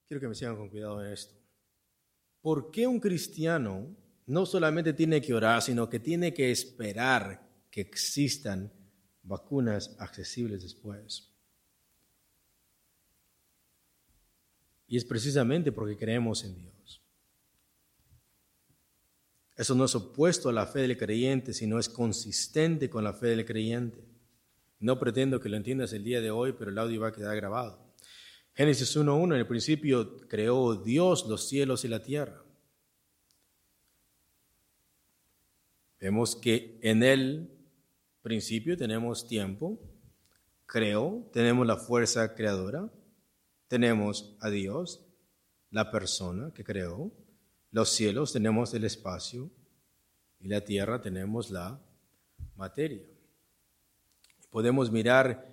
Quiero que me sigan con cuidado en esto. ¿Por qué un cristiano no solamente tiene que orar, sino que tiene que esperar que existan vacunas accesibles después? Y es precisamente porque creemos en Dios. Eso no es opuesto a la fe del creyente, sino es consistente con la fe del creyente. No pretendo que lo entiendas el día de hoy, pero el audio va a quedar grabado. Génesis 1:1, en el principio creó Dios los cielos y la tierra. Vemos que en el principio tenemos tiempo, creó, tenemos la fuerza creadora, tenemos a Dios, la persona que creó, los cielos tenemos el espacio y la tierra tenemos la materia. Podemos mirar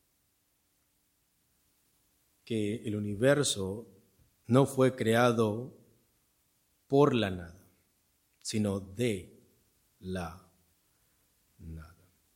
que el universo no fue creado por la nada, sino de la nada.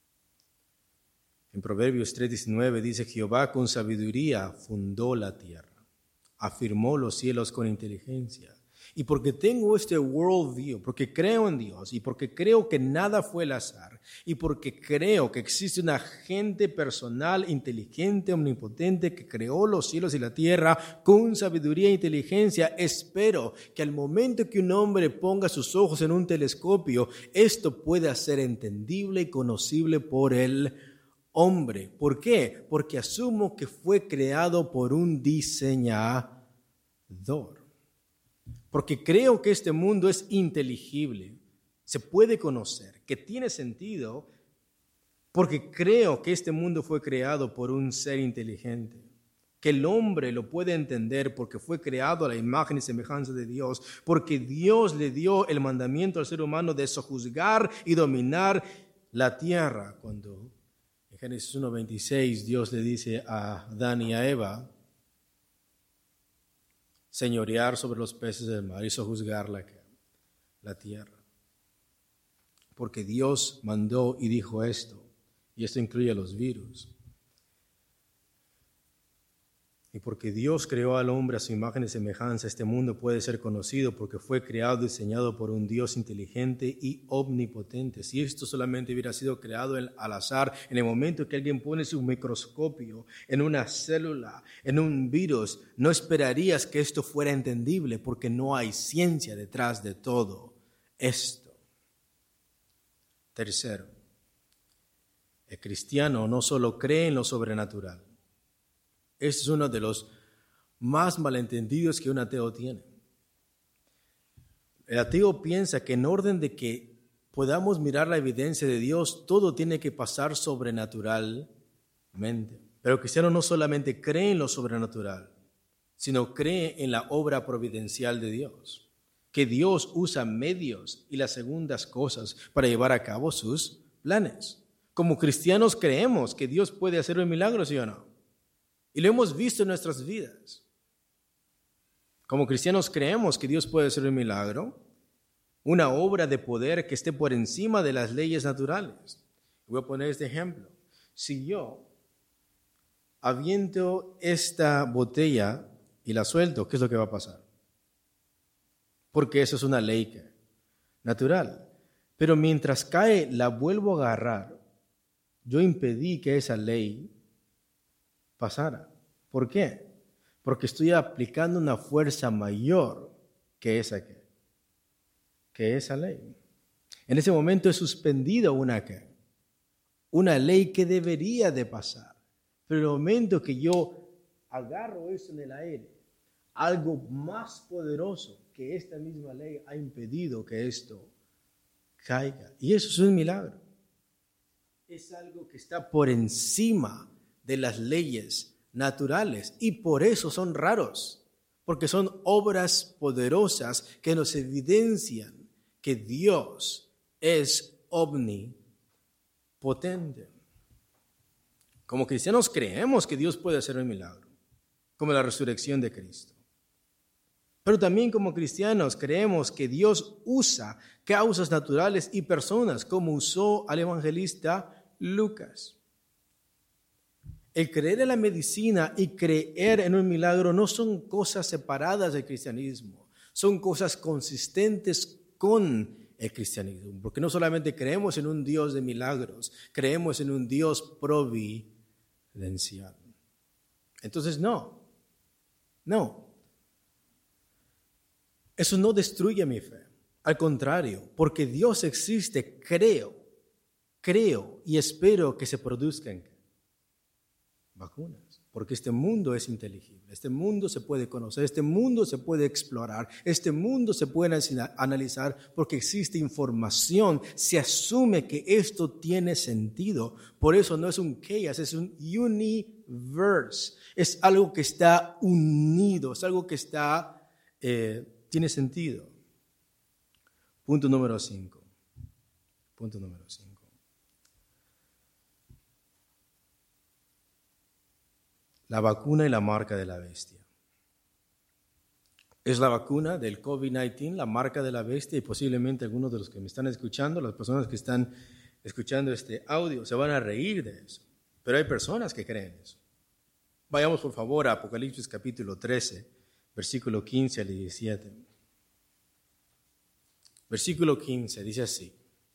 En Proverbios 3:19 dice: Jehová con sabiduría fundó la tierra, afirmó los cielos con inteligencia. Y porque tengo este worldview, porque creo en Dios y porque creo que nada fue el azar y porque creo que existe un agente personal, inteligente, omnipotente que creó los cielos y la tierra con sabiduría e inteligencia, espero que al momento que un hombre ponga sus ojos en un telescopio, esto pueda ser entendible y conocible por el hombre. ¿Por qué? Porque asumo que fue creado por un diseñador. Porque creo que este mundo es inteligible, se puede conocer, que tiene sentido, porque creo que este mundo fue creado por un ser inteligente, que el hombre lo puede entender porque fue creado a la imagen y semejanza de Dios, porque Dios le dio el mandamiento al ser humano de sojuzgar y dominar la tierra. Cuando en Génesis 1:26 Dios le dice a Adán y a Eva, señorear sobre los peces del mar y sojuzgar la tierra. Porque Dios mandó y dijo esto, y esto incluye a los virus. Y porque Dios creó al hombre a su imagen y semejanza, este mundo puede ser conocido porque fue creado y diseñado por un Dios inteligente y omnipotente. Si esto solamente hubiera sido creado al azar, en el momento que alguien pone su microscopio en una célula, en un virus, no esperarías que esto fuera entendible porque no hay ciencia detrás de todo esto. Tercero, el cristiano no solo cree en lo sobrenatural. Este es uno de los más malentendidos que un ateo tiene. El ateo piensa que en orden de que podamos mirar la evidencia de Dios, todo tiene que pasar sobrenaturalmente. Pero el cristiano no solamente cree en lo sobrenatural, sino cree en la obra providencial de Dios. Que Dios usa medios y las segundas cosas para llevar a cabo sus planes. Como cristianos creemos que Dios puede hacer un milagro, ¿sí o no? Y lo hemos visto en nuestras vidas. Como cristianos creemos que Dios puede hacer un milagro, una obra de poder que esté por encima de las leyes naturales. Voy a poner este ejemplo. Si yo aviento esta botella y la suelto, ¿qué es lo que va a pasar? Porque eso es una ley natural. Pero mientras cae, la vuelvo a agarrar. Yo impedí que esa ley pasara. ¿Por qué? Porque estoy aplicando una fuerza mayor que esa ley. En ese momento he suspendido una ley que debería de pasar. Pero en el momento que yo agarro eso en el aire, algo más poderoso que esta misma ley ha impedido que esto caiga. Y eso es un milagro. Es algo que está por encima de las leyes naturales y por eso son raros, porque son obras poderosas que nos evidencian que Dios es omnipotente. Como cristianos creemos que Dios puede hacer un milagro, como la resurrección de Cristo. Pero también como cristianos creemos que Dios usa causas naturales y personas, como usó al evangelista Lucas. El creer en la medicina y creer en un milagro no son cosas separadas del cristianismo, son cosas consistentes con el cristianismo, porque no solamente creemos en un Dios de milagros, creemos en un Dios providencial. Entonces, no. Eso no destruye mi fe. Al contrario, porque Dios existe, creo y espero que se produzcan vacunas. Porque este mundo es inteligible, este mundo se puede conocer, este mundo se puede explorar, este mundo se puede analizar porque existe información, se asume que esto tiene sentido. Por eso no es un chaos, es un universe, es algo que está unido, es algo que está, tiene sentido. Punto número 5. La vacuna y la marca de la bestia. Es la vacuna del COVID-19, la marca de la bestia, y posiblemente algunos de los que me están escuchando, las personas que están escuchando este audio, se van a reír de eso. Pero hay personas que creen eso. Vayamos por favor a Apocalipsis capítulo 13, versículo 15 al 17. Versículo 15 dice así: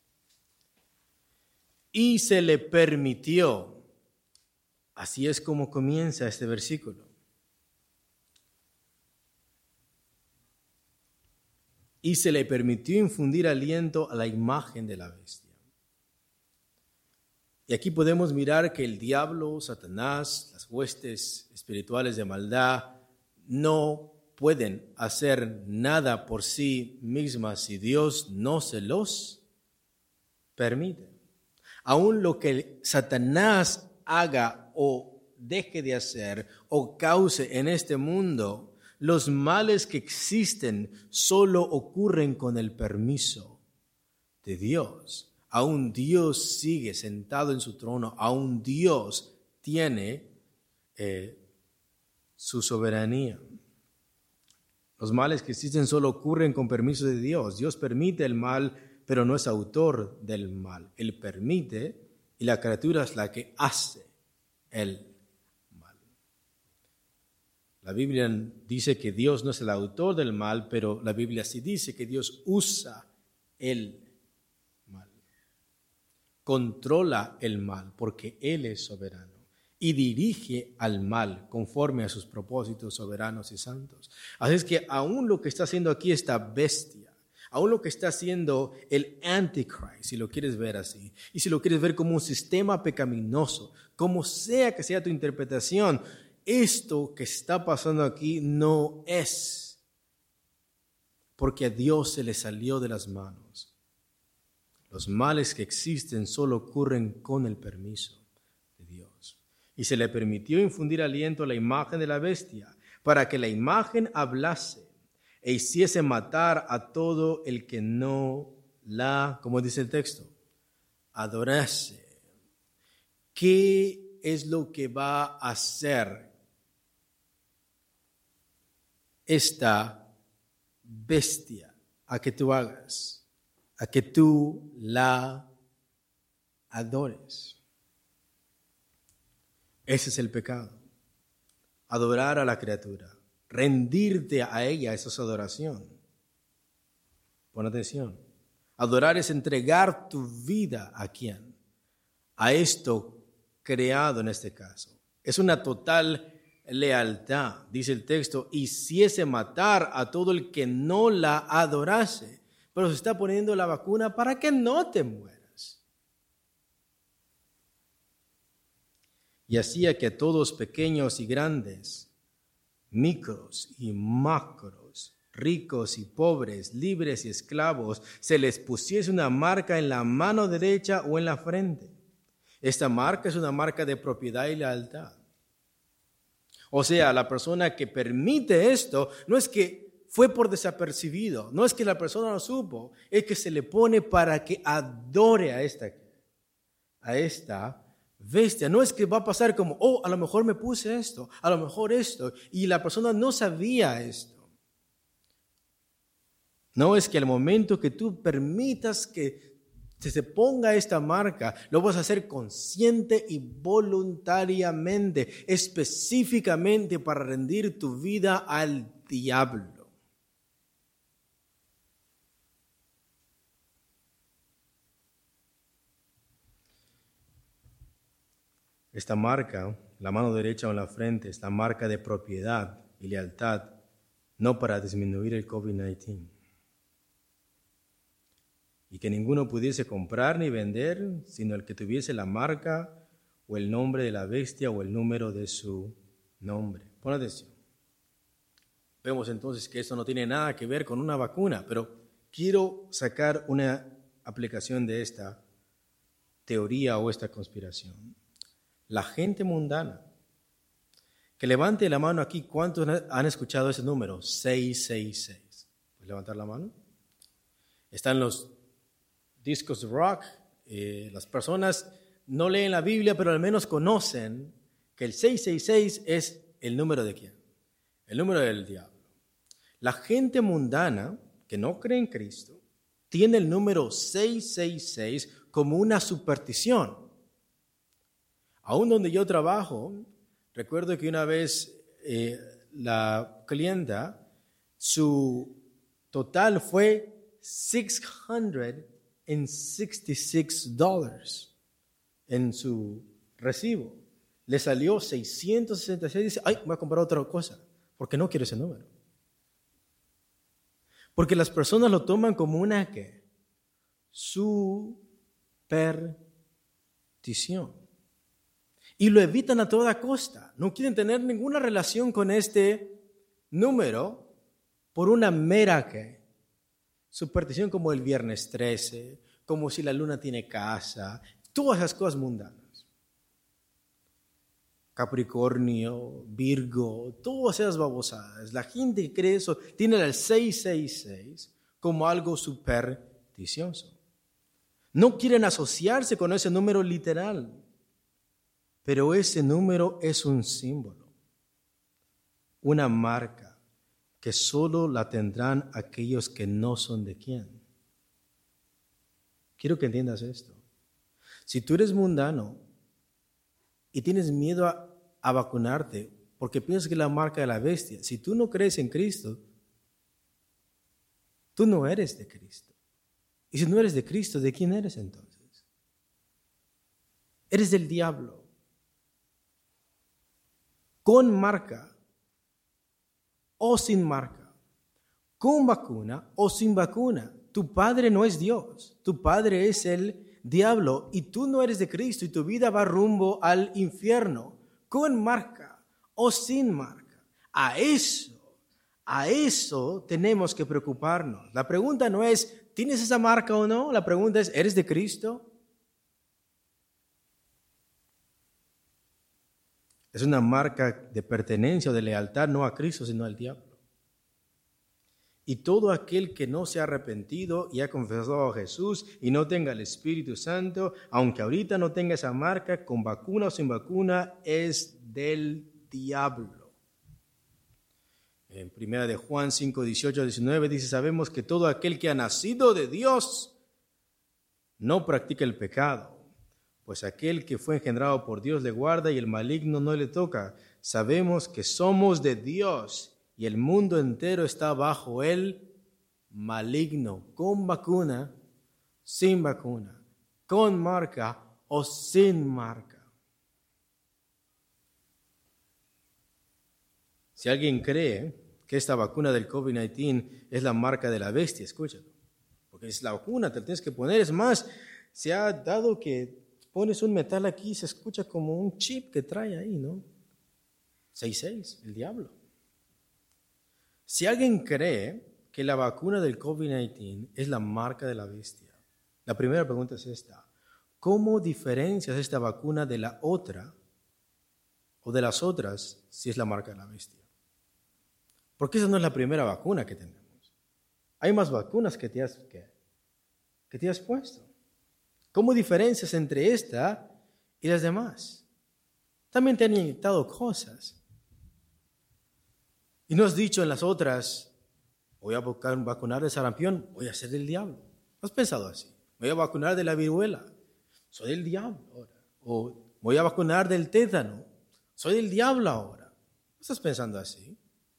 y se le permitió. Así es como comienza este versículo. Y se le permitió infundir aliento a la imagen de la bestia. Y aquí podemos mirar que el diablo, Satanás, las huestes espirituales de maldad no pueden hacer nada por sí mismas si Dios no se los permite. Aún lo que Satanás haga o deje de hacer o cause en este mundo, los males que existen solo ocurren con el permiso de Dios. Aún Dios sigue sentado en su trono, aún Dios tiene su soberanía. Los males que existen solo ocurren con permiso de Dios. Dios permite el mal, pero no es autor del mal. Él permite y la criatura es la que hace el mal. La Biblia dice que Dios no es el autor del mal, pero la Biblia sí dice que Dios usa el mal. Controla el mal porque Él es soberano y dirige al mal conforme a sus propósitos soberanos y santos. Así es que aún lo que está haciendo aquí esta bestia, aún lo que está haciendo el Antichrist, si lo quieres ver así, y si lo quieres ver como un sistema pecaminoso, como sea que sea tu interpretación, esto que está pasando aquí no es porque a Dios se le salió de las manos. Los males que existen solo ocurren con el permiso de Dios. Y se le permitió infundir aliento a la imagen de la bestia para que la imagen hablase e hiciese matar a todo el que no la, como dice el texto, adorase. ¿Qué es lo que va a hacer esta bestia a que tú hagas, a que tú la adores? Ese es el pecado. Adorar a la criatura. Rendirte a ella, eso es adoración. Pon atención. Adorar es entregar tu vida ¿a quién? A esto creado en este caso. Es una total lealtad, dice el texto, hiciese matar a todo el que no la adorase. Pero se está poniendo la vacuna para que no te mueras. Y hacía que a todos, pequeños y grandes, micros y macros, ricos y pobres, libres y esclavos, se les pusiese una marca en la mano derecha o en la frente. Esta marca es una marca de propiedad y lealtad. O sea, la persona que permite esto no es que fue por desapercibido, no es que la persona no supo, es que se le pone para que adore a esta bestia. No es que va a pasar como, a lo mejor me puse esto, a lo mejor esto, y la persona no sabía esto. No es que al momento que tú permitas que se ponga esta marca, lo vas a hacer consciente y voluntariamente, específicamente para rendir tu vida al diablo. Esta marca, la mano derecha o en la frente, es la marca de propiedad y lealtad, no para disminuir el COVID-19. Y que ninguno pudiese comprar ni vender, sino el que tuviese la marca o el nombre de la bestia o el número de su nombre. Pon atención. Vemos entonces que esto no tiene nada que ver con una vacuna, pero quiero sacar una aplicación de esta teoría o esta conspiración. La gente mundana, que levante la mano aquí, ¿cuántos han escuchado ese número? 666. ¿Puedes levantar la mano? Están los discos de rock, las personas no leen la Biblia, pero al menos conocen que el 666 es el número de quién, el número del diablo. La gente mundana que no cree en Cristo tiene el número 666 como una superstición. Aún donde yo trabajo, recuerdo que una vez la clienta, su total fue $666 en su recibo. Le salió 666 y dice, ay, voy a comprar otra cosa, porque no quiero ese número. Porque las personas lo toman como una ¿qué? Superstición. Y lo evitan a toda costa. No quieren tener ninguna relación con este número por una mera ¿qué? Superstición, como el viernes 13, como si la luna tiene casa, todas esas cosas mundanas. Capricornio, Virgo, todas esas babosadas. La gente que cree eso tiene el 666 como algo supersticioso. No quieren asociarse con ese número literal, pero ese número es un símbolo, una marca que solo la tendrán aquellos que no son de quién. Quiero que entiendas esto. Si tú eres mundano y tienes miedo a vacunarte porque piensas que es la marca de la bestia, si tú no crees en Cristo, tú no eres de Cristo. Y si no eres de Cristo, ¿de quién eres entonces? Eres del diablo. Con marca o sin marca, con vacuna o sin vacuna. Tu padre no es Dios, tu padre es el diablo y tú no eres de Cristo y tu vida va rumbo al infierno, con marca o sin marca. A eso tenemos que preocuparnos. La pregunta no es, ¿tienes esa marca o no? La pregunta es, ¿eres de Cristo? Es una marca de pertenencia o de lealtad no a Cristo, sino al diablo. Y todo aquel que no se ha arrepentido y ha confesado a Jesús y no tenga el Espíritu Santo, aunque ahorita no tenga esa marca, con vacuna o sin vacuna, es del diablo. En 1 de Juan 5, 18, 19 dice, sabemos que todo aquel que ha nacido de Dios no practica el pecado. Pues aquel que fue engendrado por Dios le guarda y el maligno no le toca. Sabemos que somos de Dios y el mundo entero está bajo el maligno, con vacuna, sin vacuna, con marca o sin marca. Si alguien cree que esta vacuna del COVID-19 es la marca de la bestia, escúchalo, porque es la vacuna, te la tienes que poner. Es más, se ha dado que pones un metal aquí y se escucha como un chip que trae ahí, ¿no? 66, el diablo. Si alguien cree que la vacuna del COVID-19 es la marca de la bestia, la primera pregunta es esta. ¿Cómo diferencias esta vacuna de la otra o de las otras si es la marca de la bestia? Porque esa no es la primera vacuna que tenemos. Hay más vacunas que te has puesto. ¿Cómo diferencias entre esta y las demás? También te han inyectado cosas. Y no has dicho en las otras, voy a vacunar de sarampión, voy a ser del diablo. ¿No has pensado así? voy a vacunar de la viruela, soy del diablo ahora. O voy a vacunar del tétano, soy del diablo ahora. ¿No estás pensando así?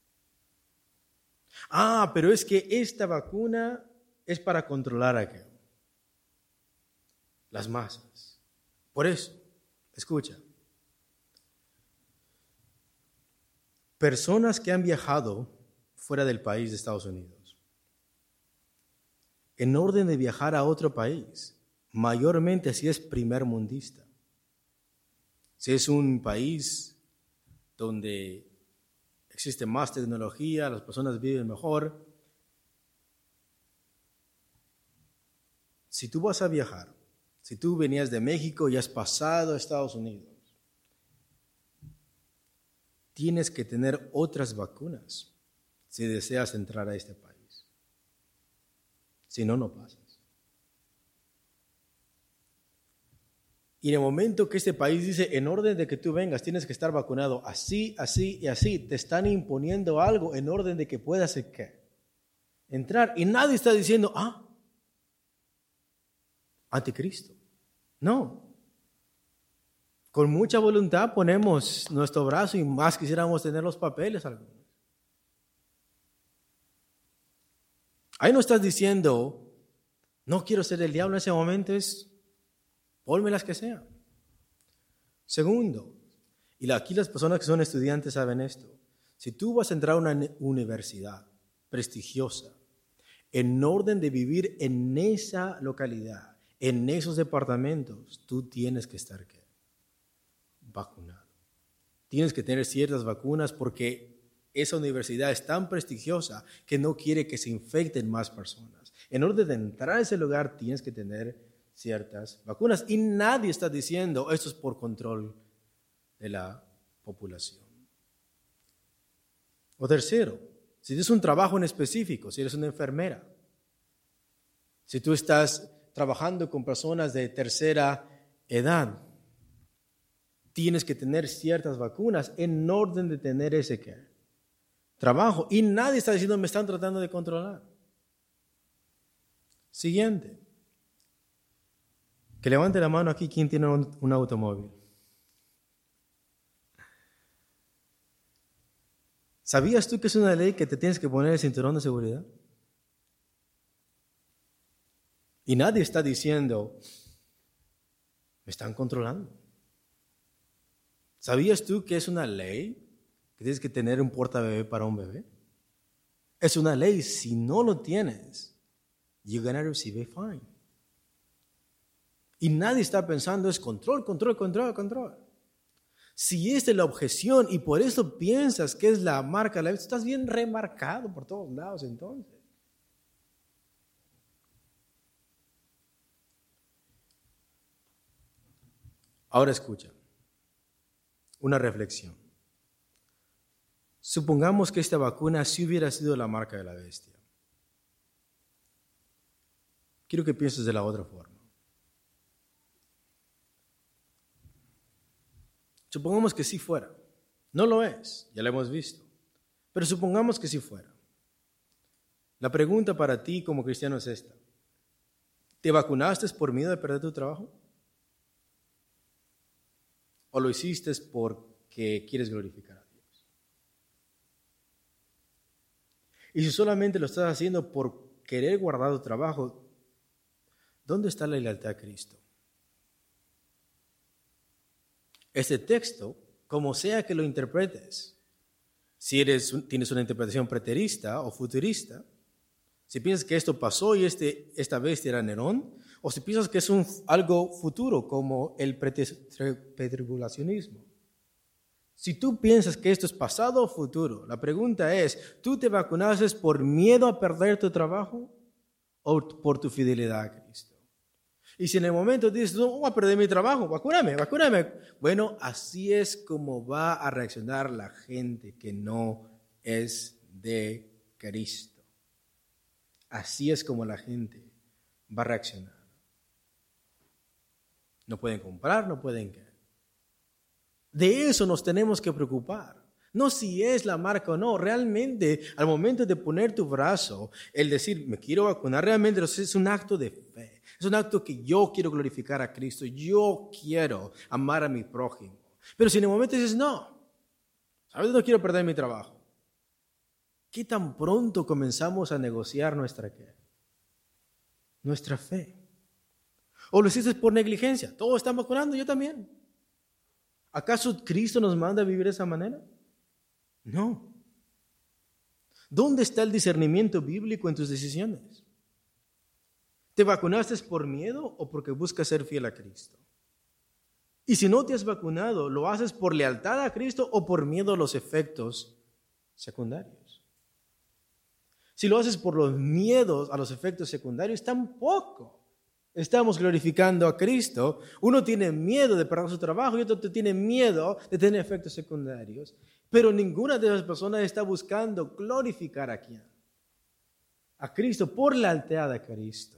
Pero es que esta vacuna es para controlar aquello. Las masas. Por eso, escucha. Personas que han viajado fuera del país de Estados Unidos, en orden de viajar a otro país, mayormente si es primermundista, si es un país donde existe más tecnología, las personas viven mejor, si tú vas a viajar, si tú venías de México y has pasado a Estados Unidos, tienes que tener otras vacunas si deseas entrar a este país. Si no, no pasas. Y en el momento que este país dice, en orden de que tú vengas, tienes que estar vacunado así, así y así, te están imponiendo algo en orden de que puedas entrar. Y nadie está diciendo, anticristo. No. Con mucha voluntad ponemos nuestro brazo y más quisiéramos tener los papeles algunos. Ahí no estás diciendo, no quiero ser el diablo en ese momento, es ponme las que sean. Segundo, y aquí las personas que son estudiantes saben esto, si tú vas a entrar a una universidad prestigiosa, en orden de vivir en esa localidad, en esos departamentos, tú tienes que estar vacunado. Tienes que tener ciertas vacunas porque esa universidad es tan prestigiosa que no quiere que se infecten más personas. En orden de entrar a ese lugar tienes que tener ciertas vacunas y nadie está diciendo esto es por control de la población. O tercero, si tienes un trabajo en específico, si eres una enfermera, si tú estás trabajando con personas de tercera edad, tienes que tener ciertas vacunas en orden de tener ese trabajo. Y nadie está diciendo, me están tratando de controlar. Siguiente. Que levante la mano aquí quien tiene un automóvil. ¿Sabías tú que es una ley que te tienes que poner el cinturón de seguridad? Y nadie está diciendo, me están controlando. ¿Sabías tú que es una ley que tienes que tener un portabebé para un bebé? Es una ley, si no lo tienes, you're going to receive a fine. Y nadie está pensando es control. Si esta es la objeción y por eso piensas que es la marca de la bestia, estás bien remarcado por todos lados entonces. Ahora escucha, una reflexión. Supongamos que esta vacuna sí hubiera sido la marca de la bestia. Quiero que pienses de la otra forma. Supongamos que sí fuera. No lo es, ya lo hemos visto. Pero supongamos que sí fuera. La pregunta para ti como cristiano es esta. ¿Te vacunaste por miedo de perder tu trabajo? ¿O lo hiciste porque quieres glorificar a Dios? Y si solamente lo estás haciendo por querer guardar tu trabajo, ¿dónde está la lealtad a Cristo? Este texto, como sea que lo interpretes, si tienes una interpretación preterista o futurista, si piensas que esto pasó y esta bestia era Nerón, o si piensas que es algo futuro como el pretribulacionismo. Si tú piensas que esto es pasado o futuro, la pregunta es, ¿tú te vacunaste por miedo a perder tu trabajo o por tu fidelidad a Cristo? Y si en el momento dices, no voy a perder mi trabajo, vacúname. Bueno, así es como va a reaccionar la gente que no es de Cristo. Así es como la gente va a reaccionar. No pueden comprar, no pueden querer. De eso nos tenemos que preocupar. No si es la marca o no. Realmente, al momento de poner tu brazo, el decir, me quiero vacunar, realmente es un acto de fe. Es un acto que yo quiero glorificar a Cristo. Yo quiero amar a mi prójimo. Pero si en el momento dices, no, ¿sabes? No quiero perder mi trabajo. ¿Qué tan pronto comenzamos a negociar nuestra fe? ¿O lo hiciste por negligencia? Todos están vacunando, yo también. ¿Acaso Cristo nos manda a vivir de esa manera? No. ¿Dónde está el discernimiento bíblico en tus decisiones? ¿Te vacunaste por miedo o porque buscas ser fiel a Cristo? Y si no te has vacunado, ¿lo haces por lealtad a Cristo o por miedo a los efectos secundarios? Si lo haces por los miedos a los efectos secundarios, tampoco estamos glorificando a Cristo. Uno tiene miedo de perder su trabajo y otro tiene miedo de tener efectos secundarios. Pero ninguna de esas personas está buscando glorificar a quién. A Cristo por la lealtad a Cristo.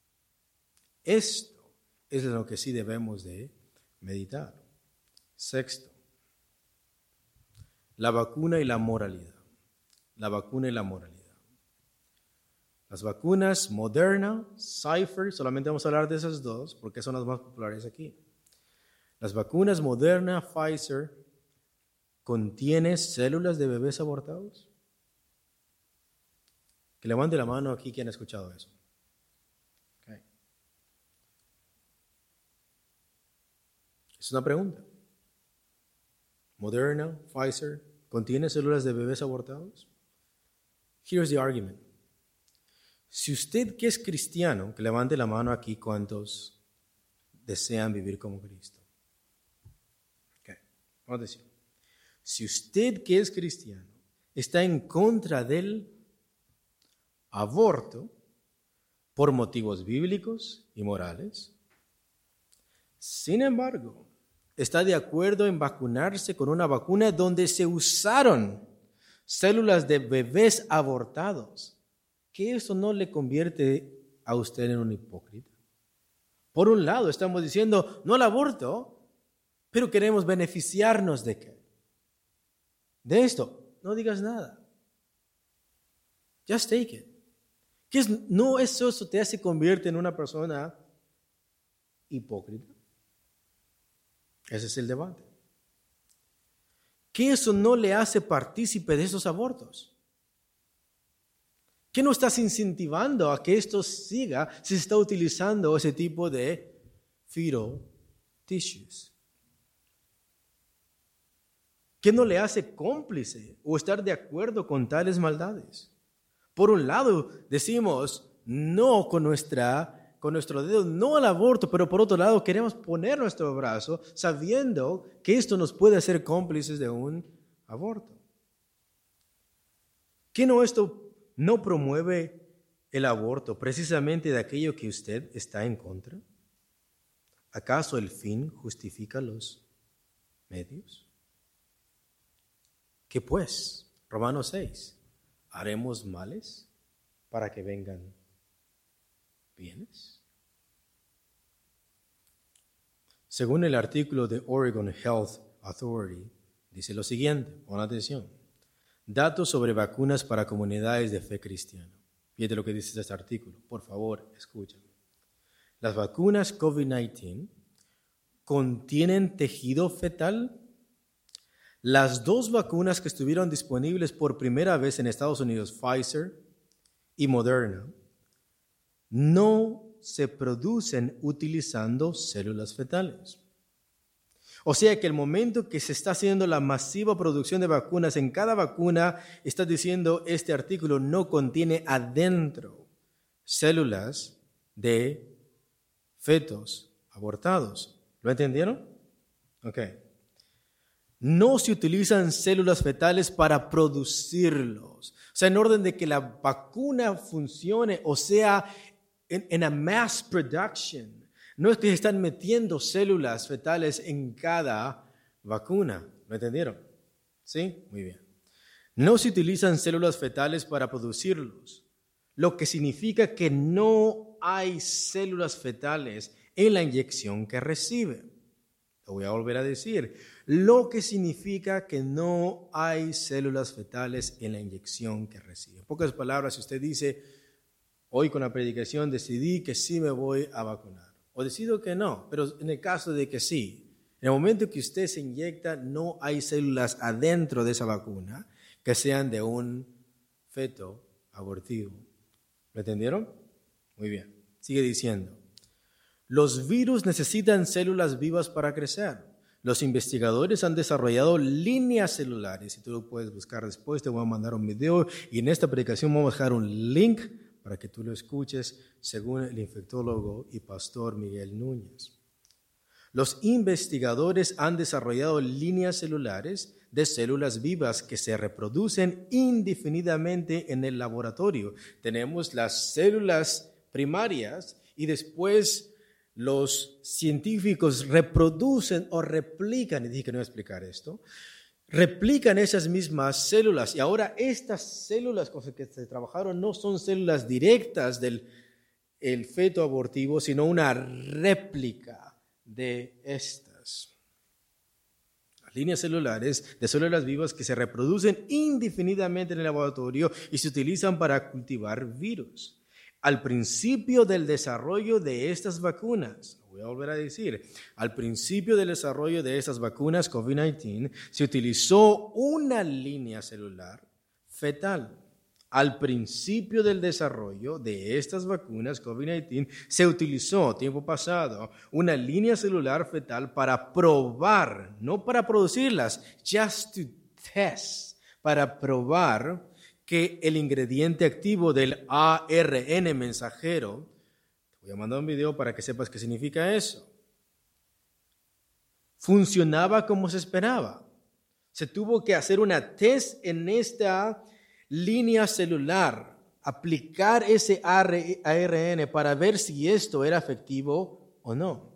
Esto es lo que sí debemos de meditar. Sexto, la vacuna y la moralidad. La vacuna y la moralidad. Las vacunas Moderna, Pfizer, solamente vamos a hablar de esas dos porque son las más populares aquí. Las vacunas Moderna, Pfizer, ¿contienen células de bebés abortados? Que levante la mano aquí quien ha escuchado eso. Okay. Es una pregunta. Moderna, Pfizer, ¿contiene células de bebés abortados? Here's the argument. Si usted que es cristiano, que levante la mano aquí cuántos desean vivir como Cristo. Okay. Vamos a decir. Si usted que es cristiano está en contra del aborto por motivos bíblicos y morales, sin embargo, está de acuerdo en vacunarse con una vacuna donde se usaron células de bebés abortados, ¿que eso no le convierte a usted en un hipócrita? Por un lado, estamos diciendo no al aborto, pero queremos beneficiarnos de qué? De esto, no digas nada. Just take it. ¿No eso te hace convierte en una persona hipócrita? Ese es el debate. ¿Que eso no le hace partícipe de esos abortos? ¿Qué no estás incentivando a que esto siga si se está utilizando ese tipo de fetal tissues? ¿Qué no le hace cómplice o estar de acuerdo con tales maldades? Por un lado decimos no con nuestro dedo, no al aborto, pero por otro lado queremos poner nuestro brazo sabiendo que esto nos puede hacer cómplices de un aborto. ¿Qué no esto no promueve el aborto precisamente de aquello que usted está en contra? ¿Acaso el fin justifica los medios? ¿Qué pues? Romanos 6. ¿Haremos males para que vengan bienes? Según el artículo de Oregon Health Authority, dice lo siguiente, pon atención. Datos sobre vacunas para comunidades de fe cristiana. Fíjate lo que dice este artículo. Por favor, escúchame. Las vacunas COVID-19 contienen tejido fetal. Las dos vacunas que estuvieron disponibles por primera vez en Estados Unidos, Pfizer y Moderna, no se producen utilizando células fetales. O sea que el momento que se está haciendo la masiva producción de vacunas, en cada vacuna, está diciendo este artículo, no contiene adentro células de fetos abortados. ¿Lo entendieron? Ok. No se utilizan células fetales para producirlos. O sea, en orden de que la vacuna funcione, o sea, en a mass production. No es que se están metiendo células fetales en cada vacuna. ¿Lo entendieron? ¿Sí? Muy bien. No se utilizan células fetales para producirlos, lo que significa que no hay células fetales en la inyección que recibe. Lo voy a volver a decir. Lo que significa que no hay células fetales en la inyección que recibe. En pocas palabras, si usted dice, Hoy con la predicación decidí que sí me voy a vacunar. O decido que no, pero en el caso de que sí, en el momento que usted se inyecta, no hay células adentro de esa vacuna que sean de un feto abortivo. ¿Me entendieron? Muy bien. Sigue diciendo. Los virus necesitan células vivas para crecer. Los investigadores han desarrollado líneas celulares. Y tú lo puedes buscar después, te voy a mandar un video. Y en esta predicación vamos a dejar un link para que tú lo escuches según el infectólogo y pastor Miguel Núñez. Los investigadores han desarrollado líneas celulares de células vivas que se reproducen indefinidamente en el laboratorio. Tenemos las células primarias y después los científicos reproducen o replican, y dije que no iba a explicar esto, replican esas mismas células. Y ahora estas células con las que se trabajaron no son células directas del feto abortivo, sino una réplica de estas. Las líneas celulares de células vivas que se reproducen indefinidamente en el laboratorio y se utilizan para cultivar virus. Al principio del desarrollo de estas vacunas, lo voy a volver a decir, al principio del desarrollo de estas vacunas COVID-19 se utilizó una línea celular fetal. Al principio del desarrollo de estas vacunas COVID-19 se utilizó, tiempo pasado, una línea celular fetal para probar, no para producirlas, just to test, para probar que el ingrediente activo del ARN mensajero, te voy a mandar un video para que sepas qué significa eso, funcionaba como se esperaba. Se tuvo que hacer una test en esta línea celular, aplicar ese ARN para ver si esto era efectivo o no.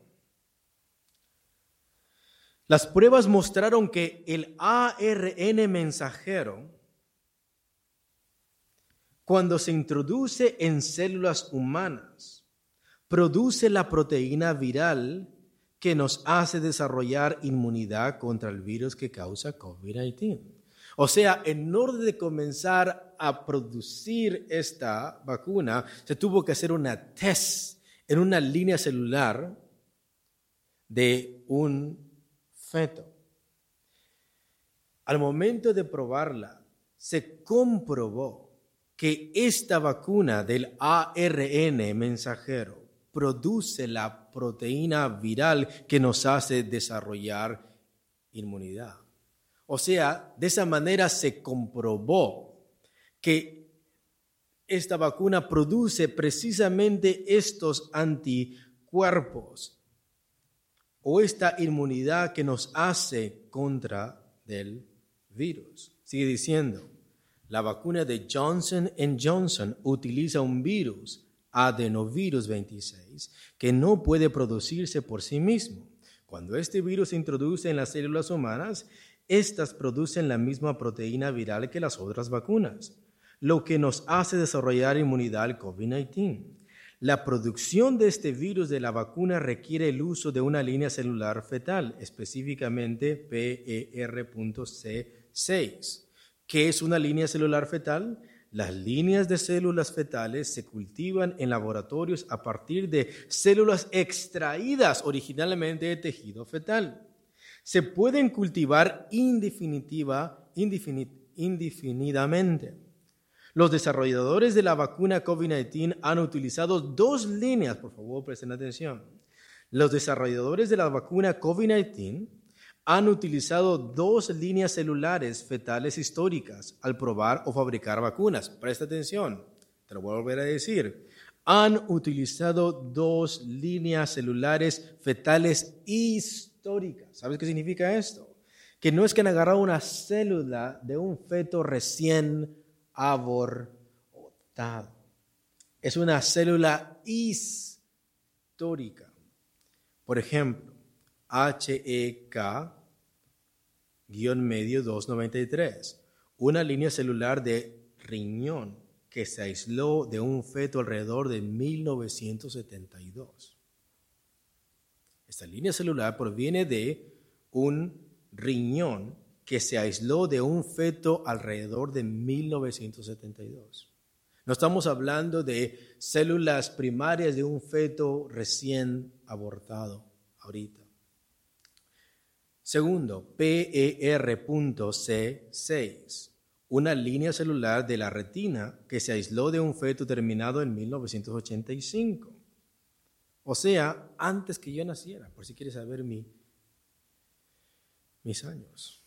Las pruebas mostraron que el ARN mensajero, cuando se introduce en células humanas, produce la proteína viral que nos hace desarrollar inmunidad contra el virus que causa COVID-19. O sea, en orden de comenzar a producir esta vacuna, se tuvo que hacer una test en una línea celular de un feto. Al momento de probarla, se comprobó que esta vacuna del ARN mensajero produce la proteína viral que nos hace desarrollar inmunidad. O sea, de esa manera se comprobó que esta vacuna produce precisamente estos anticuerpos o esta inmunidad que nos hace contra del virus. Sigue diciendo, la vacuna de Johnson & Johnson utiliza un virus, adenovirus 26, que no puede producirse por sí mismo. Cuando este virus se introduce en las células humanas, estas producen la misma proteína viral que las otras vacunas, lo que nos hace desarrollar inmunidad al COVID-19. La producción de este virus de la vacuna requiere el uso de una línea celular fetal, específicamente PER.C6. ¿Qué es una línea celular fetal? Las líneas de células fetales se cultivan en laboratorios a partir de células extraídas originalmente de tejido fetal. Se pueden cultivar indefinidamente. Los desarrolladores de la vacuna COVID-19 han utilizado dos líneas, por favor presten atención. Los desarrolladores de la vacuna COVID-19 han utilizado dos líneas celulares fetales históricas al probar o fabricar vacunas. Presta atención, te lo voy a volver a decir. Han utilizado dos líneas celulares fetales históricas. ¿Sabes qué significa esto? Que no es que han agarrado una célula de un feto recién abortado. Es una célula histórica. Por ejemplo, HEK-293, una línea celular de riñón que se aisló de un feto alrededor de 1972. Esta línea celular proviene de un riñón que se aisló de un feto alrededor de 1972. No estamos hablando de células primarias de un feto recién abortado ahorita. Segundo, PER.C6, una línea celular de la retina que se aisló de un feto terminado en 1985. O sea, antes que yo naciera, por si quieres saber mis años.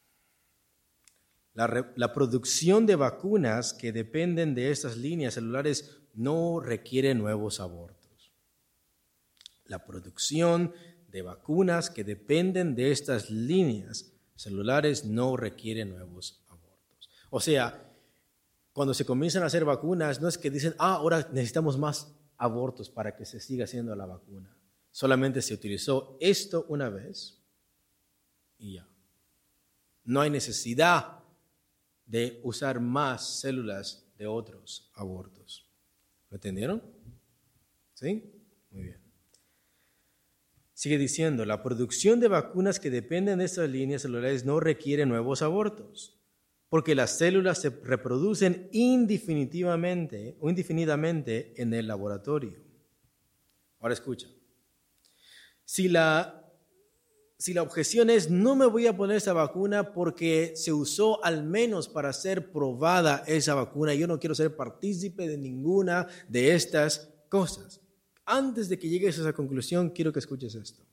La producción de vacunas que dependen de estas líneas celulares no requiere nuevos abortos. La producción de vacunas que dependen de estas líneas celulares no requiere nuevos abortos. O sea, cuando se comienzan a hacer vacunas, no es que dicen, ahora necesitamos más abortos para que se siga haciendo la vacuna. Solamente se utilizó esto una vez y ya. No hay necesidad de usar más células de otros abortos. ¿Lo entendieron? ¿Sí? Muy bien. Sigue diciendo, la producción de vacunas que dependen de estas líneas celulares no requiere nuevos abortos, porque las células se reproducen indefinidamente en el laboratorio. Ahora escucha. Si la objeción es, no me voy a poner esa vacuna porque se usó al menos para ser probada esa vacuna, yo no quiero ser partícipe de ninguna de estas cosas. Antes de que llegues a esa conclusión, quiero que escuches esto.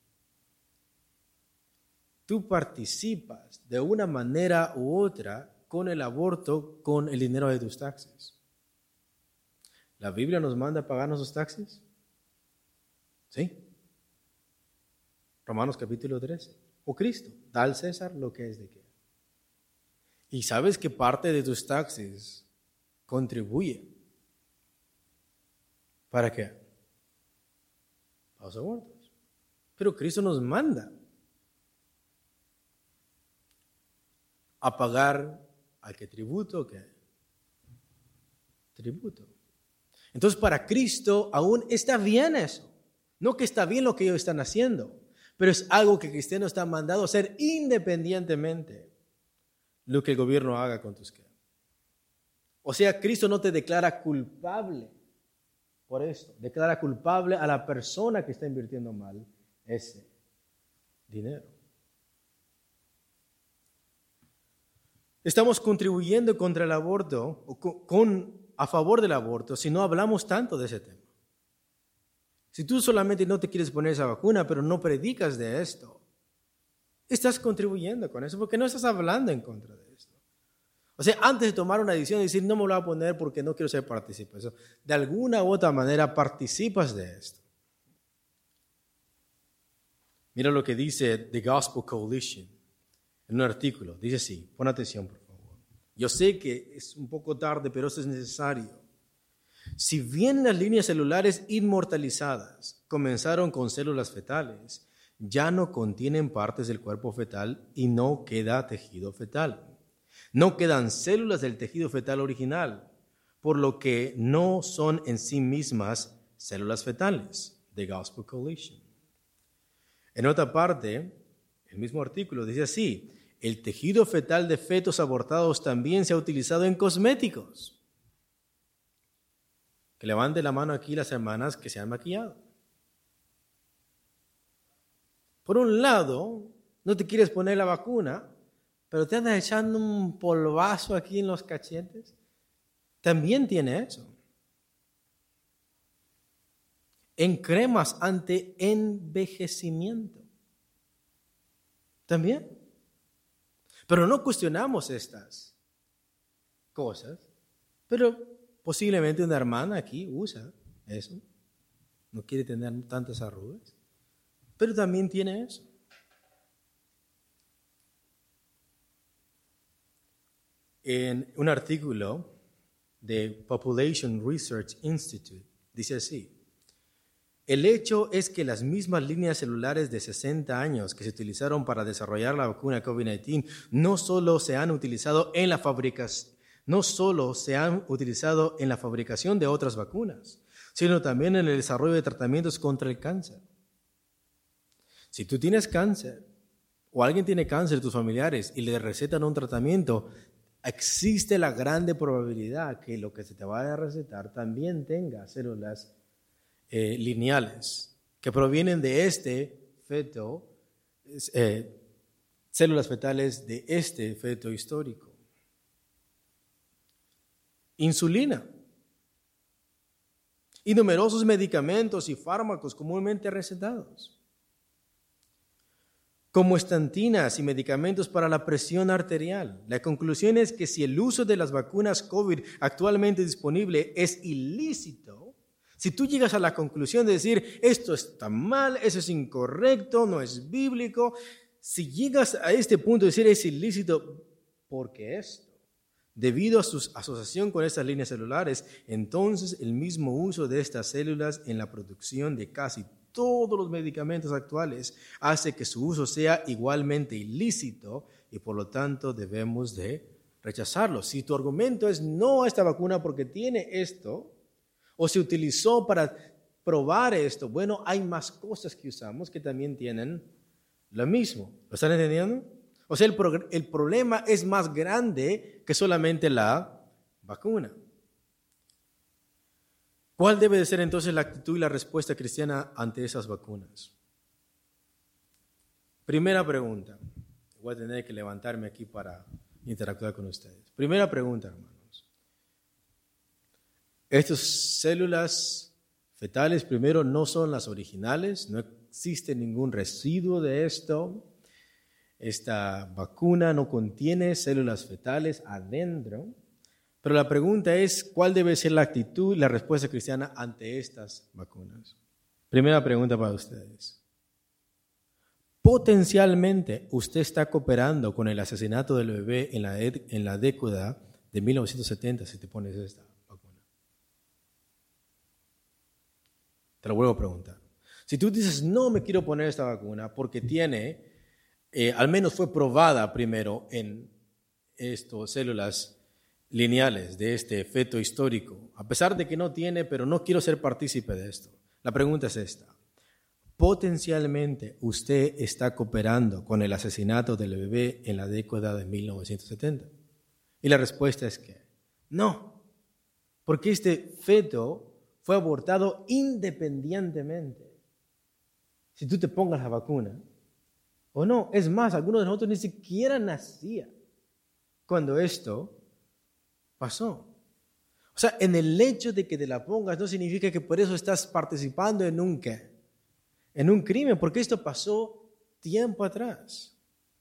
Tú participas de una manera u otra con el aborto, con el dinero de tus taxes. ¿La Biblia nos manda a pagar nuestros taxes? ¿Sí? Romanos capítulo 13. O Cristo, da al César lo que es de qué. Y sabes que parte de tus taxes contribuye. ¿Para qué? Para los abortos. Pero Cristo nos manda a pagar al que tributo, ¿qué? Tributo. Entonces para Cristo aún está bien eso. No que está bien lo que ellos están haciendo, pero es algo que Cristiano está mandado a hacer independientemente lo que el gobierno haga con tus quedas. O sea, Cristo no te declara culpable por esto. Declara culpable a la persona que está invirtiendo mal ese dinero. Estamos contribuyendo contra el aborto, a favor del aborto, si no hablamos tanto de ese tema. Si tú solamente no te quieres poner esa vacuna, pero no predicas de esto, estás contribuyendo con eso porque no estás hablando en contra de esto. O sea, antes de tomar una decisión y decir, no me lo voy a poner porque no quiero ser partícipe, de alguna u otra manera participas de esto. Mira lo que dice The Gospel Coalition en un artículo. Dice así, pon atención por favor. Yo sé que es un poco tarde, pero esto es necesario. Si bien las líneas celulares inmortalizadas comenzaron con células fetales, ya no contienen partes del cuerpo fetal y no queda tejido fetal. No quedan células del tejido fetal original, por lo que no son en sí mismas células fetales. The Gospel Coalition. En otra parte, el mismo artículo dice así, el tejido fetal de fetos abortados también se ha utilizado en cosméticos. Que levante la mano aquí las hermanas que se han maquillado. Por un lado, no te quieres poner la vacuna, pero te andas echando un polvazo aquí en los cachetes. También tiene eso. En cremas ante envejecimiento. También. Pero no cuestionamos estas cosas. Pero posiblemente una hermana aquí usa eso. No quiere tener tantas arrugas. Pero también tiene eso. En un artículo de Population Research Institute dice así, el hecho es que las mismas líneas celulares de 60 años que se utilizaron para desarrollar la vacuna COVID-19 no solo se han utilizado en la fabricación de otras vacunas, sino también en el desarrollo de tratamientos contra el cáncer. Si tú tienes cáncer o alguien tiene cáncer de tus familiares y le recetan un tratamiento, existe la grande probabilidad que lo que se te vaya a recetar también tenga células lineales que provienen de este feto, células fetales de este feto histórico. Insulina y numerosos medicamentos y fármacos comúnmente recetados, como estantinas y medicamentos para la presión arterial. La conclusión es que si el uso de las vacunas COVID actualmente disponible es ilícito, si tú llegas a la conclusión de decir esto está mal, eso es incorrecto, no es bíblico, si llegas a este punto de decir es ilícito, ¿por qué esto? Debido a su asociación con estas líneas celulares, entonces el mismo uso de estas células en la producción de casi todos los medicamentos actuales hace que su uso sea igualmente ilícito y por lo tanto debemos de rechazarlo. Si tu argumento es no a esta vacuna porque tiene esto o se utilizó para probar esto, bueno, hay más cosas que usamos que también tienen lo mismo. ¿Lo están entendiendo? O sea, el problema es más grande que solamente la vacuna. ¿Cuál debe de ser entonces la actitud y la respuesta cristiana ante esas vacunas? Primera pregunta. Voy a tener que levantarme aquí para interactuar con ustedes. Primera pregunta, hermanos. Estas células fetales, primero, no son las originales, no existe ningún residuo de esto. Esta vacuna no contiene células fetales adentro. Pero la pregunta es, ¿cuál debe ser la actitud y la respuesta cristiana ante estas vacunas? Primera pregunta para ustedes. Potencialmente, usted está cooperando con el asesinato del bebé en la década de 1970 si te pones esta vacuna. Te lo vuelvo a preguntar. Si tú dices, no me quiero poner esta vacuna porque tiene, al menos fue probada primero en estas células lineales de este feto histórico, a pesar de que no tiene, pero no quiero ser partícipe de esto. La pregunta es esta. Potencialmente usted está cooperando con el asesinato del bebé en la década de 1970. Y la respuesta es que no, porque este feto fue abortado independientemente. Si tú te pongas la vacuna o no, es más, algunos de nosotros ni siquiera nacían cuando esto pasó. O sea, en el hecho de que te la pongas no significa que por eso estás participando en un ¿qué? En un crimen, porque esto pasó tiempo atrás.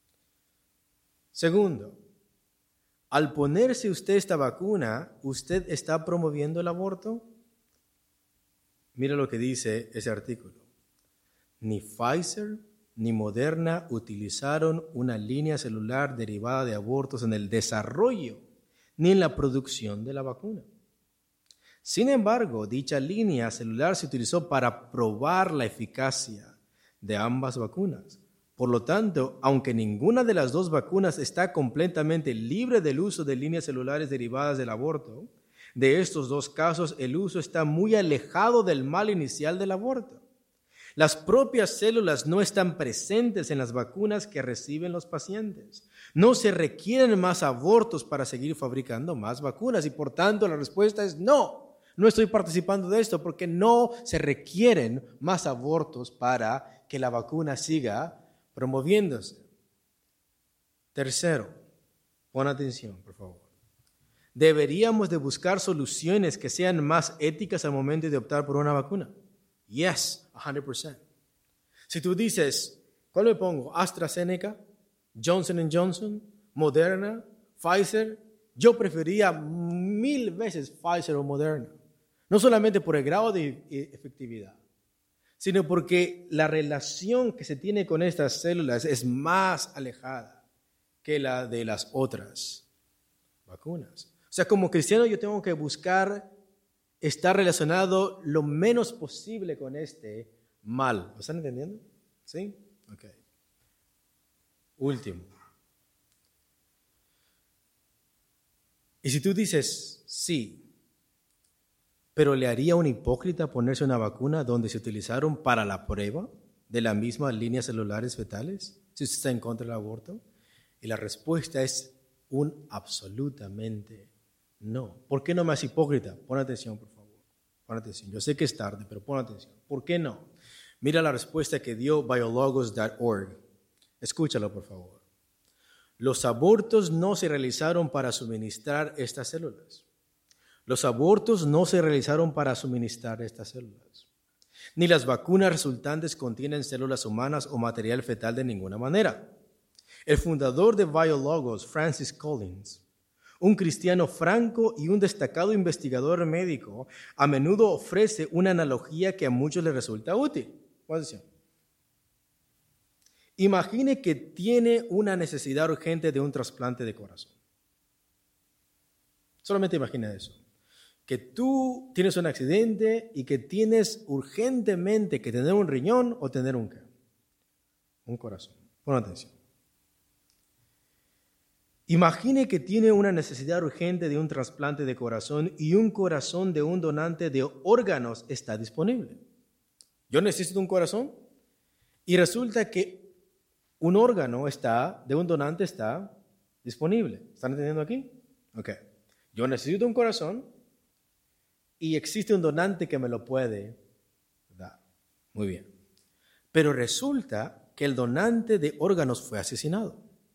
Segundo, al ponerse usted esta vacuna, ¿usted está promoviendo el aborto? Mira lo que dice ese artículo. Ni Pfizer ni Moderna utilizaron una línea celular derivada de abortos en el desarrollo ni en la producción de la vacuna. Sin embargo, dicha línea celular se utilizó para probar la eficacia de ambas vacunas. Por lo tanto, aunque ninguna de las dos vacunas está completamente libre del uso de líneas celulares derivadas del aborto, de estos dos casos el uso está muy alejado del mal inicial del aborto. Las propias células no están presentes en las vacunas que reciben los pacientes. No se requieren más abortos para seguir fabricando más vacunas y por tanto la respuesta es no. No estoy participando de esto porque no se requieren más abortos para que la vacuna siga promoviéndose. Tercero, pon atención, por favor. Deberíamos de buscar soluciones que sean más éticas al momento de optar por una vacuna. Yes, 100%. Si tú dices, ¿cuál me pongo? AstraZeneca, Johnson & Johnson, Moderna, Pfizer, yo preferiría 1000 veces Pfizer o Moderna. No solamente por el grado de efectividad, sino porque la relación que se tiene con estas células es más alejada que la de las otras vacunas. O sea, como cristiano yo tengo que buscar estar relacionado lo menos posible con este mal. ¿Lo están entendiendo? ¿Sí? Ok. Último. Y si tú dices sí, pero ¿le haría un hipócrita ponerse una vacuna donde se utilizaron para la prueba de las mismas líneas celulares fetales? Si usted está en contra del aborto. Y la respuesta es un absolutamente no. ¿Por qué no más hipócrita? Pon atención, por favor. Pon atención. Yo sé que es tarde, pero pon atención. ¿Por qué no? Mira la respuesta que dio biologos.org. Escúchalo, por favor. Los abortos no se realizaron para suministrar estas células. Los abortos no se realizaron para suministrar estas células. Ni las vacunas resultantes contienen células humanas o material fetal de ninguna manera. El fundador de Biologos, Francis Collins, un cristiano franco y un destacado investigador médico, a menudo ofrece una analogía que a muchos les resulta útil. Atención. Imagine que tiene una necesidad urgente de un trasplante de corazón. Solamente imagina eso. Que tú tienes un accidente y que tienes urgentemente que tener un riñón o tener un corazón. Pon atención. Imagine que tiene una necesidad urgente de un trasplante de corazón y un corazón de un donante de órganos está disponible. Yo necesito un corazón y resulta que un órgano de un donante está disponible. ¿Están entendiendo aquí? Ok. Yo necesito un corazón y existe un donante que me lo puede dar. Muy bien. Pero resulta que el donante de órganos fue asesinado.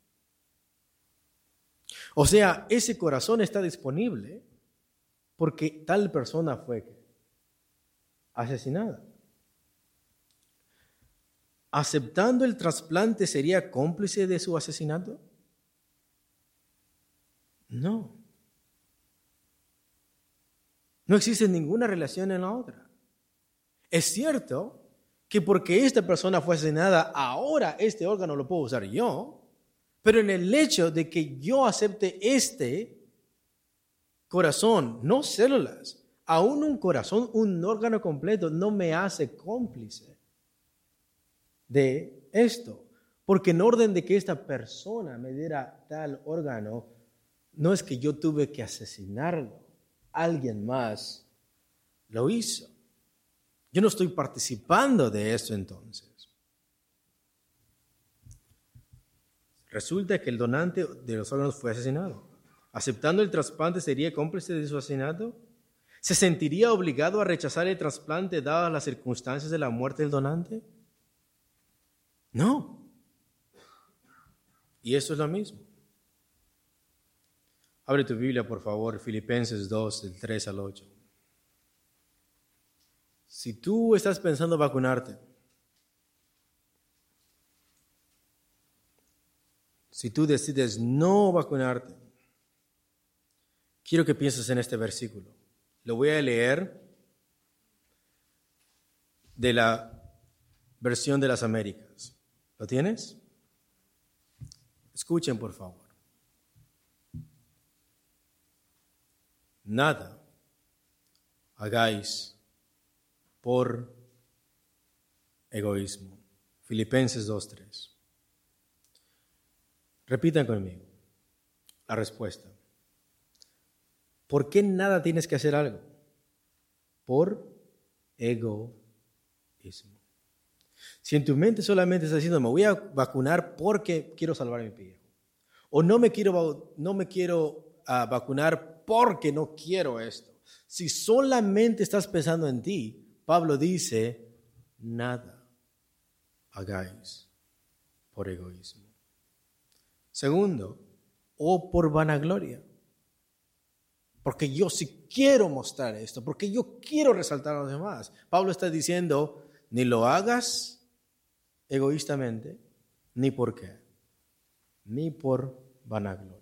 O sea, ese corazón está disponible porque tal persona fue asesinada. ¿Aceptando el trasplante sería cómplice de su asesinato? No. No existe ninguna relación en la otra. Es cierto que porque esta persona fue asesinada, ahora este órgano lo puedo usar yo, pero en el hecho de que yo acepte este corazón, no células, aún un corazón, un órgano completo, no me hace cómplice de esto. Porque en orden de que esta persona me diera tal órgano, no es que yo tuve que asesinarlo, alguien más lo hizo. Yo no estoy participando de esto entonces. Resulta que el donante de los órganos fue asesinado. ¿Aceptando el trasplante sería cómplice de su asesinato? ¿Se sentiría obligado a rechazar el trasplante dadas las circunstancias de la muerte del donante? No. Y eso es lo mismo. Abre tu Biblia, por favor, Filipenses 2, del 3 al 8. Si tú estás pensando vacunarte, si tú decides no vacunarte, quiero que pienses en este versículo. Lo voy a leer de la versión de las Américas. ¿Lo tienes? Escuchen, por favor. Nada hagáis por egoísmo. Filipenses 2:3. Repitan conmigo la respuesta. ¿Por qué nada tienes que hacer algo? Por egoísmo. Si en tu mente solamente estás diciendo, me voy a vacunar porque quiero salvar a mi pellejo, o no me quiero vacunar porque no quiero esto. Si solamente estás pensando en ti, Pablo dice, nada hagáis por egoísmo. Segundo, o por vanagloria. Porque yo sí quiero mostrar esto, porque yo quiero resaltar a los demás. Pablo está diciendo, ni lo hagas egoístamente, ni por qué, ni por vanagloria.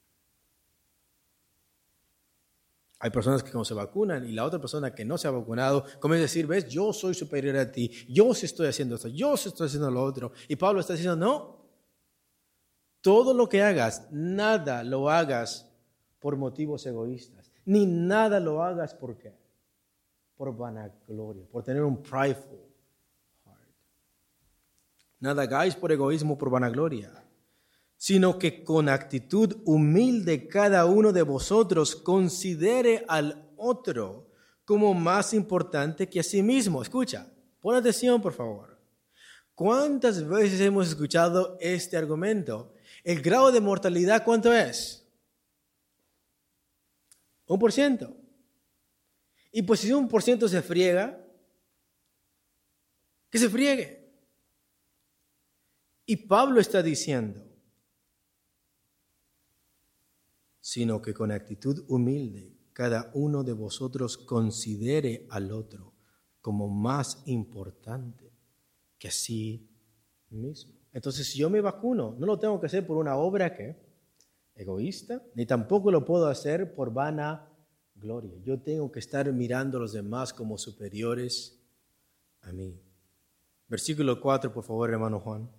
Hay personas que cuando se vacunan y la otra persona que no se ha vacunado comienza a decir, ves, yo soy superior a ti, yo sí estoy haciendo esto, yo sí estoy haciendo lo otro. Y Pablo está diciendo, no, todo lo que hagas, nada lo hagas por motivos egoístas, ni nada lo hagas por qué, por vanagloria, por tener un prideful heart. Nada hagáis por egoísmo, por vanagloria, sino que con actitud humilde cada uno de vosotros considere al otro como más importante que a sí mismo. Escucha, pon atención por favor. ¿Cuántas veces hemos escuchado este argumento? ¿El grado de mortalidad cuánto es? 1%. Y pues si 1% se friega, que se friegue. Y Pablo está diciendo, sino que con actitud humilde cada uno de vosotros considere al otro como más importante que a sí mismo. Entonces, si yo me vacuno, no lo tengo que hacer por una obra que egoísta, ni tampoco lo puedo hacer por vana gloria. Yo tengo que estar mirando a los demás como superiores a mí. Versículo 4, por favor, hermano Juan.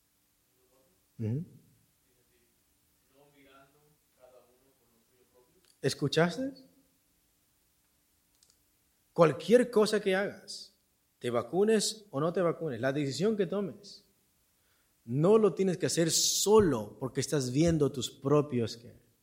¿Escuchaste? Cualquier cosa que hagas, te vacunes o no te vacunes, la decisión que tomes, no lo tienes que hacer solo porque estás viendo tus propios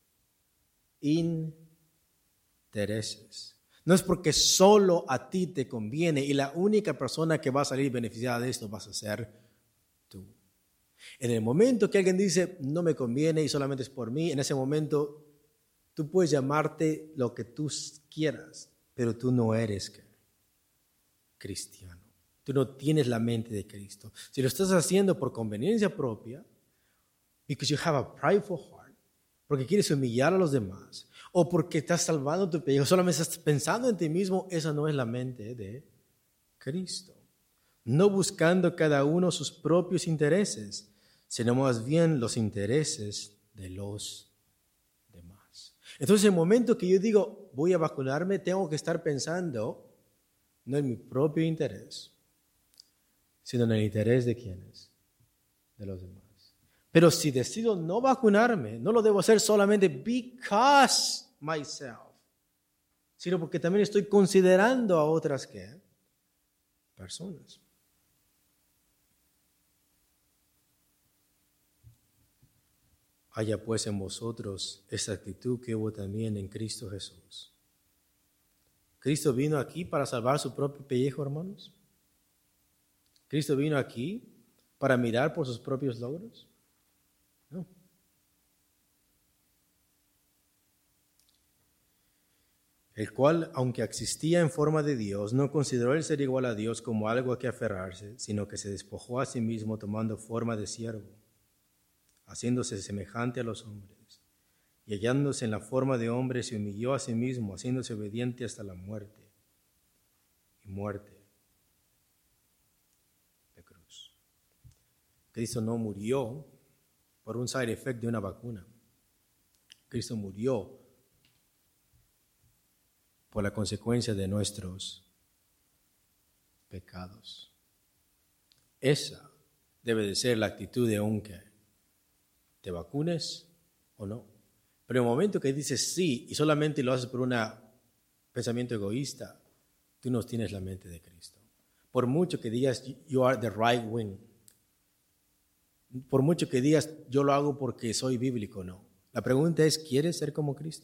intereses. No es porque solo a ti te conviene y la única persona que va a salir beneficiada de esto vas a ser tú. En el momento que alguien dice, no me conviene y solamente es por mí, en ese momento tú puedes llamarte lo que tú quieras, pero tú no eres cristiano. Tú no tienes la mente de Cristo. Si lo estás haciendo por conveniencia propia, because you have a prideful heart, porque quieres humillar a los demás, o porque estás salvando tu pellejo, solamente estás pensando en ti mismo, esa no es la mente de Cristo. No buscando cada uno sus propios intereses, sino más bien los intereses de los demás. Entonces, en el momento que yo digo, voy a vacunarme, tengo que estar pensando no en mi propio interés, sino en el interés de ¿quiénes? De los demás. Pero si decido no vacunarme, no lo debo hacer solamente because myself, sino porque también estoy considerando a otras personas. Haya pues en vosotros esta actitud que hubo también en Cristo Jesús. ¿Cristo vino aquí para salvar su propio pellejo, hermanos? ¿Cristo vino aquí para mirar por sus propios logros? No. El cual, aunque existía en forma de Dios, no consideró el ser igual a Dios como algo a que aferrarse, sino que se despojó a sí mismo tomando forma de siervo, haciéndose semejante a los hombres. Y hallándose en la forma de hombre, se humilló a sí mismo, haciéndose obediente hasta la muerte. Y muerte de cruz. Cristo no murió por un side effect de una vacuna. Cristo murió por la consecuencia de nuestros pecados. Esa debe de ser la actitud de un que te vacunes o no. Pero en el momento que dices sí y solamente lo haces por un pensamiento egoísta, tú no tienes la mente de Cristo. Por mucho que digas, you are the right wing. Por mucho que digas, yo lo hago porque soy bíblico, no. La pregunta es, ¿quieres ser como Cristo?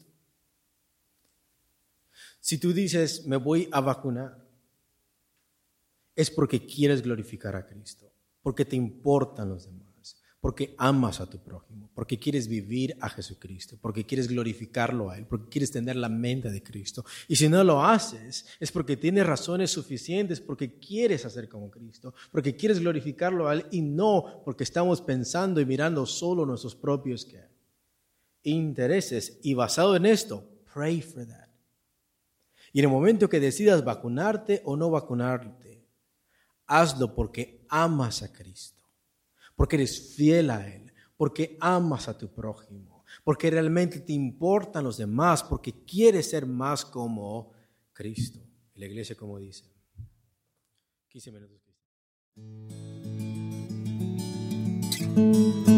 Si tú dices, me voy a vacunar, es porque quieres glorificar a Cristo, porque te importan los demás, porque amas a tu prójimo, porque quieres vivir a Jesucristo, porque quieres glorificarlo a Él, porque quieres tener la mente de Cristo. Y si no lo haces, es porque tienes razones suficientes, porque quieres hacer como Cristo, porque quieres glorificarlo a Él y no porque estamos pensando y mirando solo nuestros propios intereses. Y basado en esto, pray for that. Y en el momento que decidas vacunarte o no vacunarte, hazlo porque amas a Cristo, porque eres fiel a Él, porque amas a tu prójimo, porque realmente te importan los demás, porque quieres ser más como Cristo. Y la iglesia, como dice, 15 minutos.